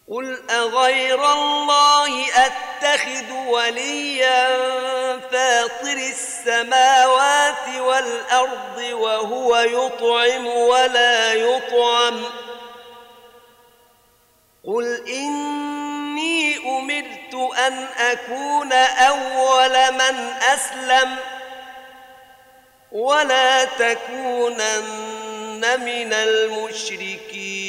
قل أغير الله أتخذ وليا فاطر السماوات والأرض وهو يطعم ولا يطعم قل إني أمرت أن أكون أول من أسلم ولا تكونن من المشركين.